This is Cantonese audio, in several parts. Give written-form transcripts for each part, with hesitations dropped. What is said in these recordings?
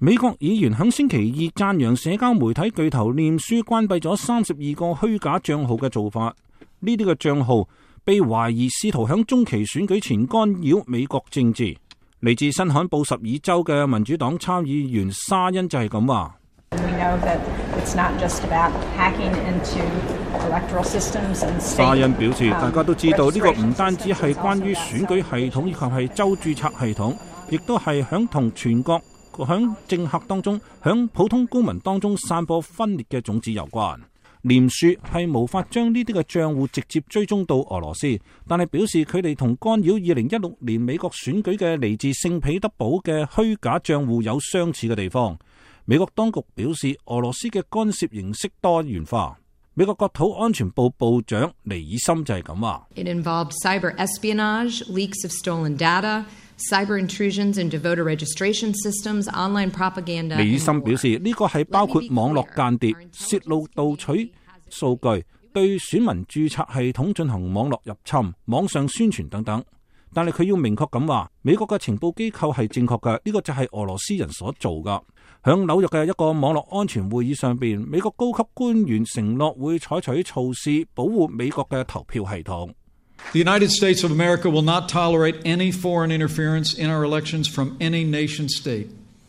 美國議員響星期二讚揚社交媒體巨頭臉書關閉咗32個虛假賬號嘅做法，呢啲嘅賬號被懷疑試圖響中期選舉前干擾美國政治。嚟自新罕布什爾州嘅民主黨參議員沙恩就係咁話。沙恩表示，大家都知道呢個唔單止係關於選舉系統以及係州註冊系統，亦都係響同全國響政客當中、響普通公民當中散播分裂嘅種子有關。臉書係無法將呢啲嘅賬戶直接追蹤到俄羅斯，但係表示佢哋同干擾2016年美國選舉嘅嚟自聖彼得堡嘅虛假賬戶有相似嘅地方。美國當局表示，俄羅斯嘅干涉形式多元化。美國國土安全部部長尼爾森就係咁話。 It involved cyber espionage, leaks of stolen data, cyber intrusions into voter registration systems, online propaganda. 尼爾森表示，呢個係包括網絡間諜、泄露盜取數據、對選民註冊系統進行網絡入侵、網上宣傳等等。但係佢要明確咁話，美國嘅情報機構係正確嘅，呢個就係俄羅斯人所做噶。響紐約嘅一個網絡安全會議上邊，美國高級官員承諾會採取措施保護美國嘅投票系統。 The United States of America will not tolerate any foreign interference in our elections from any nation state.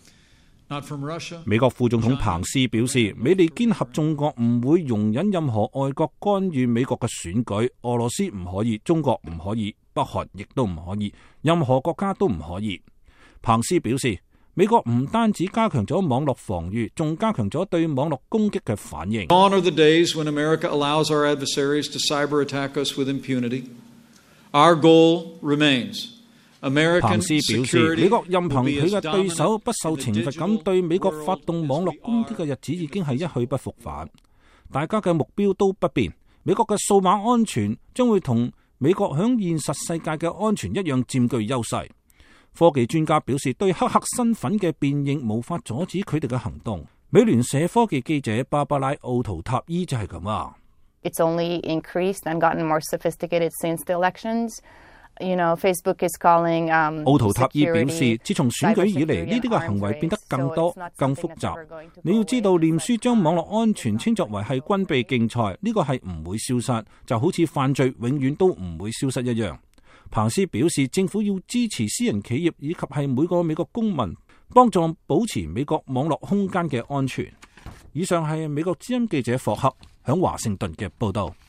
Not from Russia. 美國副總統彭斯表示，美利堅合眾國唔會容忍任何外國干預美國嘅選舉，俄羅斯唔可以，中國唔可以，北韓亦都唔可以，任何國家都唔可以。彭斯表示，美國唔單止加強咗網絡防禦，仲加強咗對網絡攻擊嘅反應。 Gone are the days when America allows our adversaries to cyber attack us with impunity. Our goal remains. 彭斯表示，美國任憑佢嘅對手不受懲罰咁對美國發動網絡攻擊嘅日子已經係一去不復返。大家嘅目標都不變，美國嘅數碼安全將會同美國響現實世界嘅安全一樣佔據優勢。科技專家表示，對黑客身份嘅辨認無法阻止佢哋嘅行動。美聯社科技記者芭芭拉·奧圖塔伊就係咁話。 It's only increased and gotten more sophisticated since the elections. You know, Facebook is calling. 奧圖塔伊表示，自從選舉以嚟，呢啲嘅行為變得更多、更複雜。你要知道，臉書將網絡安全稱作為係軍備競賽，呢個係唔會消失，就好似犯罪永遠都唔會消失一樣。彭斯表示，政府要支持私人企業以及係每個美國公民，幫助保持美國網絡空間嘅安全。以上係美國之音記者霍克響華盛頓嘅報道。